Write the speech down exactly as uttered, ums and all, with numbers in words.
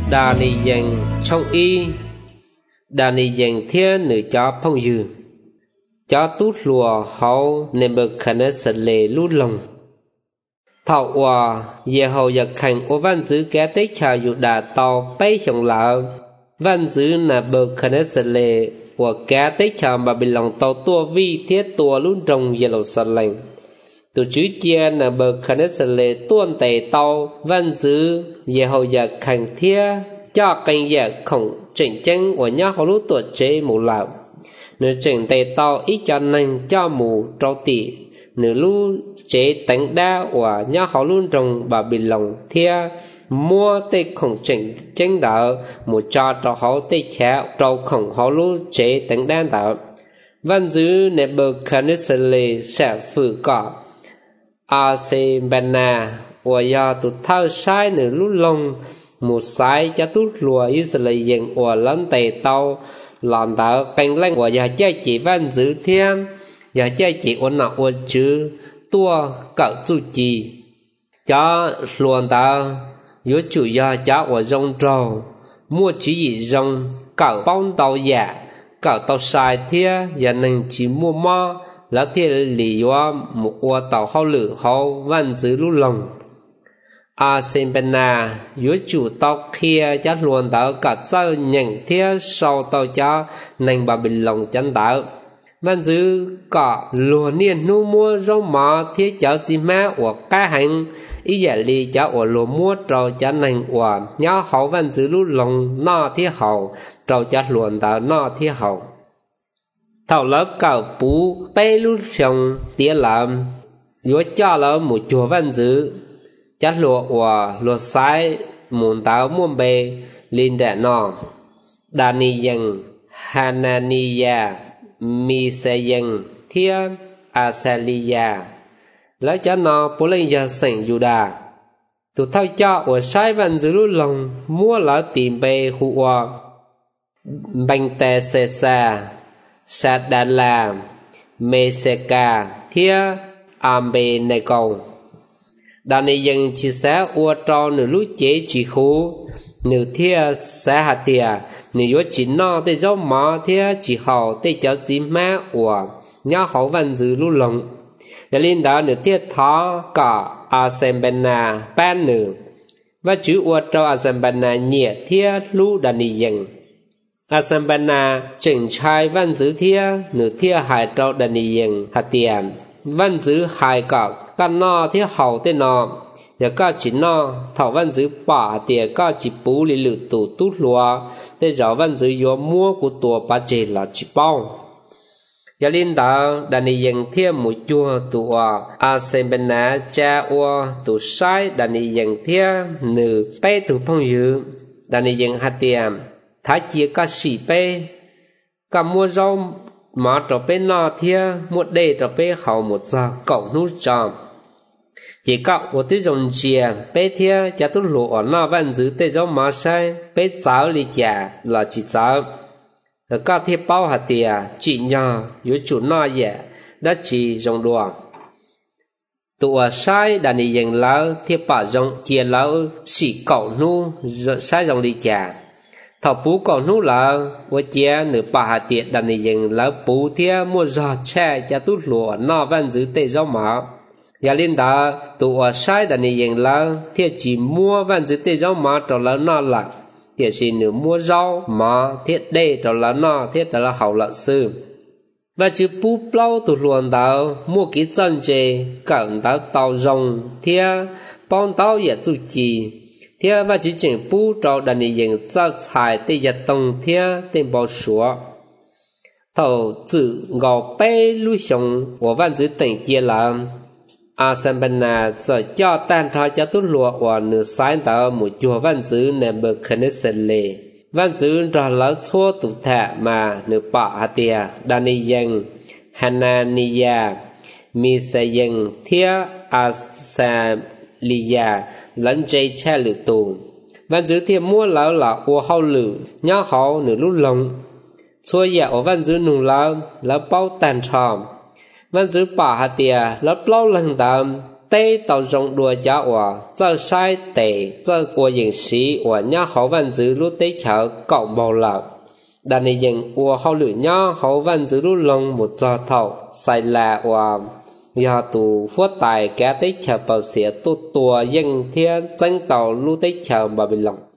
đà ni dành trong y đà ni dành thiên nữ cho phong dư cho tút lùa hậu nên bậc khả năng sật lệ lút lòng thọ hòa về hậu giặc hành ô văn giữ kẻ tích chào dụ đà tàu bay chồng lão văn giữ là bậc khả năng sật lệ của kẻ tích chào mà bị lòng tàu tua vi thiết tua luôn trong về lầu sật lệnh từ chữ chia là bậc khả năng sật lệ tuôn tẩy tàu văn giữ về hậu giặc hành thiết cho cảnh giặc khổng chỉnh chân của nhá hậu lúc tuổi chế mù lão nếu chỉnh tẩy tàu ít cho nên cho mù trâu tỉ nếu lúc chế tánh đa của nhá hậu luôn trong bà bị lòng thiết mua tê khổng chỉnh chân đỡ một cho trâu hậu tê khéo trâu khổng hậu lúc chế tánh đa đỡ văn dư nè bờ khả năng sật lệ sẽ phử cỏ a xê bên nà của do tụt thao sai nửa lúc lông một sai cho tút lùa Israel dừng của lớn tề tàu làm tạo canh lanh của nhà chơi chỉ văn dữ thêm nhà chơi chỉ ổn nào ổn chứ tua cậu chu trì cho luồn tạo yếu chủ do cho của rong trâu mua chỉ gì rong cậu bóng tàu giả cậu tàu sai thế và nên chỉ mua mò là thế lý do một ô tàu hậu lử hậu văn dữ lúc lòng a sen bên na yếu chủ tàu kia cho luôn tàu cả châu nhận thiết sau tàu cho nên bà bình lòng chân tàu văn dư cả luôn niên nu mua rau mò thiết cho gì má của cá hành ý giả li cho ở lúa mua trâu cho nên của nhớ hậu văn dư lúc lòng no thiết hậu trâu cho luôn tàu no thiết hậu thầu lớp cầu bú bay lúc xong tía làm yếu cho là một chùa văn dư chắc lụa của lụa sai muốn táo muôn bề linh đẻ nọ đà ni dân Hananiya mi se dân thia Asaliya lấy cho nó bố lên giờ sảnh Juda tụi thao cho của sai văn dữ lúc lòng mua là tìm bề hụ hòa bánh tè xe xa sát đà la mê xe ca thia ambe này cầu đàn này dân chỉ sẽ ua trò nửa lúc chế chỉ khô nửa thia sẽ hạt tìa nửa yếu chỉ no tới dấu mỏ thia chỉ hậu tới cháu chỉ má ua nhá hậu văn dư lúc lòng để linh đó nửa thia thó cả asembena ban nửa và chữ ua trò asembena nhẹ thia lúc đàn này dân asembena chỉnh trai văn dư thia nửa thia hại trò đàn này dân hạt tìa văn dư hại cả căn nọ thì hậu tên nọ và các chỉ nọ thảo văn dữ bỏ tiền các chỉ bù lì lử tủ tút lúa để giáo văn dữ yếu mua của tùa bà chế là chỉ bao và linh đạo đàn này dành thêm một chùa tùa a xem bên ná cha ua tù sai đàn này dành thêm nữ bê tù phong dữ đàn này dành hạt tiền thái chia các sĩ bê các mua rau mà trò bê nọ thia một đề trò bê hậu một giờ cậu nút tròn chỉ cậu của tôi dùng chìa bê thia cho tôi lụa ở nọ văn dữ tê dấu mà sai bê cháu lì chả là chỉ cháu ở các thiết bao hạt tìa chỉ nhỏ yếu chủ nọ dẻ đã chỉ dùng đùa tụi sai đàn đi dành lão thiết bảo dùng chìa lão xỉ cậu nu sai dùng lì chả thảo bú cậu nu là của chia nửa bà hạt tiệt đàn đi dành lão bú thia mua giò chè cho tôi lụa nọ văn dữ tê dấu mà nhà linh đã tụi sai đàn này dành là thì chỉ mua văn dữ tê rau mà cho là nó là thì chỉ nửa mua rau mà thiết đây cho là nó thiết là hậu lợi sư và chữ bút lâu tụi luôn đó mua cái chân chè cẩn đó tàu rồng thì bông tàu也注意thì và chữ chỉnh bút cho đàn này dành cho xài tê giật tông thì tên bảo số thầu chữ ngọc bê lưu sống của văn dữ tỉnh kia là Asambana giờ cho tan thoi cho tốt lụa và nửa sáng tạo một chùa văn dữ nằm bờ khẩn sân lệ văn dữ ra lão xua tụ thạ mà nửa bọ hạt tìa đani dân Hananiya mi sa dân thia Asaliya lẫn dây cha lử tù văn dữ thia mua lão là ua hậu lử nhó hậu nửa lúc lông xua dạ ở văn dữ nung lão lão bao tàn tròm văn dữ bỏ hạt tìa lấp lâu lần tạm tê tàu rộng đùa giá hòa cho sai tệ cho của những sĩ và nhá hậu văn dữ lúc tế chở cậu bầu lạc đàn này những của hậu lửa nhá hậu văn dữ lúc lòng một giờ thầu sai là và giờ tù phốt tài kẻ tế chở bảo xỉa tốt tùa dân thiên danh tàu lúc tế chở bà bình lòng